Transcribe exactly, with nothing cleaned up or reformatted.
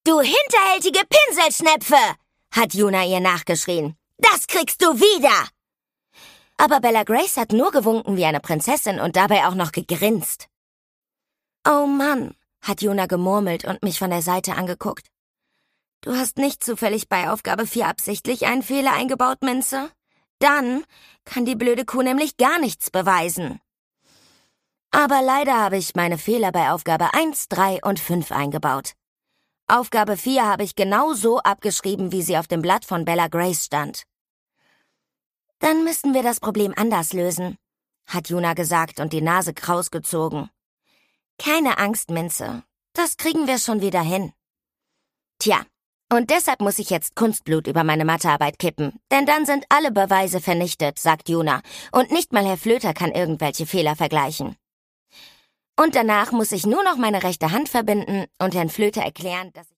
Du hinterhältige Pinselschnepfe, hat Juna ihr nachgeschrien. Das kriegst du wieder! Aber Bella Grace hat nur gewunken wie eine Prinzessin und dabei auch noch gegrinst. Oh Mann, hat Juna gemurmelt und mich von der Seite angeguckt. Du hast nicht zufällig bei Aufgabe vier absichtlich einen Fehler eingebaut, Minze? Dann kann die blöde Kuh nämlich gar nichts beweisen. Aber leider habe ich meine Fehler bei Aufgabe eins, drei und fünf eingebaut. Aufgabe vier habe ich genau so abgeschrieben, wie sie auf dem Blatt von Bella Grace stand. Dann müssen wir das Problem anders lösen, hat Juna gesagt und die Nase kraus gezogen. Keine Angst, Minze, das kriegen wir schon wieder hin. Tja, und deshalb muss ich jetzt Kunstblut über meine Mathearbeit kippen, denn dann sind alle Beweise vernichtet, sagt Juna, und nicht mal Herr Flöter kann irgendwelche Fehler vergleichen. Und danach muss ich nur noch meine rechte Hand verbinden und Herrn Flöter erklären, dass ich